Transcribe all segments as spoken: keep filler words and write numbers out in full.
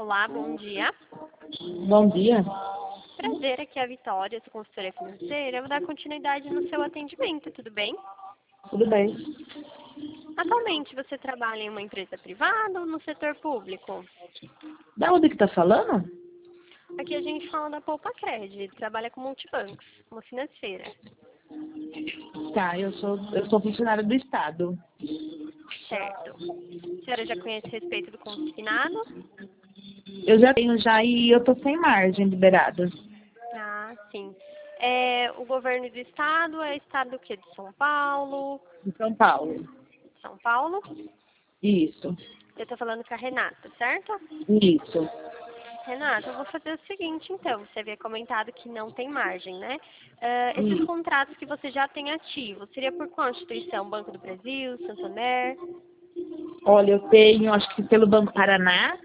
Olá, bom dia. Bom dia. Prazer, aqui é a Vitória, sou consultora financeira. Eu vou dar continuidade no seu atendimento, tudo bem? Tudo bem? Atualmente, você trabalha em uma empresa privada ou no setor público? Da onde que tá falando? Aqui a gente fala da Poupa Cred, trabalha com multibancos, uma financeira. Tá, eu sou, eu sou funcionária do Estado. Certo. A senhora já conhece a respeito do consignado? Eu já tenho já e eu tô sem margem liberada. Ah, sim. É, o governo do estado é estado do quê? De São Paulo? Em São Paulo. São Paulo? Isso. Eu estou falando com a Renata, certo? Isso. Renata, eu vou fazer o seguinte, então. Você havia comentado que não tem margem, né? Ah, esses Isso. contratos que você já tem ativos, seria por qual instituição? Banco do Brasil, Santander? Olha, eu tenho, acho que pelo Banco Paraná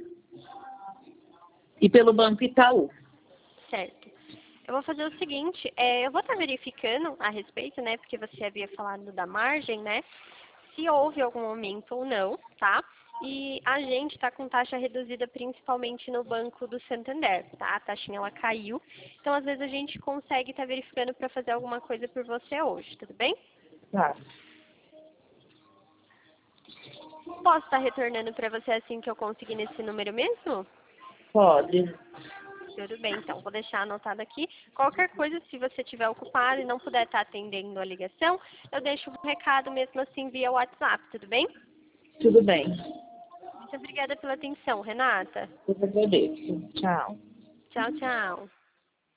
e pelo Banco Itaú. Certo. Eu vou fazer o seguinte, é, eu vou estar verificando a respeito, né? Porque você havia falado da margem, né? Se houve algum aumento ou não, tá? E a gente está com taxa reduzida principalmente no Banco do Santander, tá? A taxinha ela caiu. Então, às vezes, a gente consegue estar verificando para fazer alguma coisa por você hoje, tudo bem? Tá. Posso estar retornando para você assim que eu conseguir nesse número mesmo? Pode. Tudo bem, então. Vou deixar anotado aqui. Qualquer coisa, se você estiver ocupado e não puder estar atendendo a ligação, eu deixo um recado mesmo assim via WhatsApp, tudo bem? Tudo bem. Muito obrigada pela atenção, Renata. Eu agradeço. Tchau. Tchau, tchau.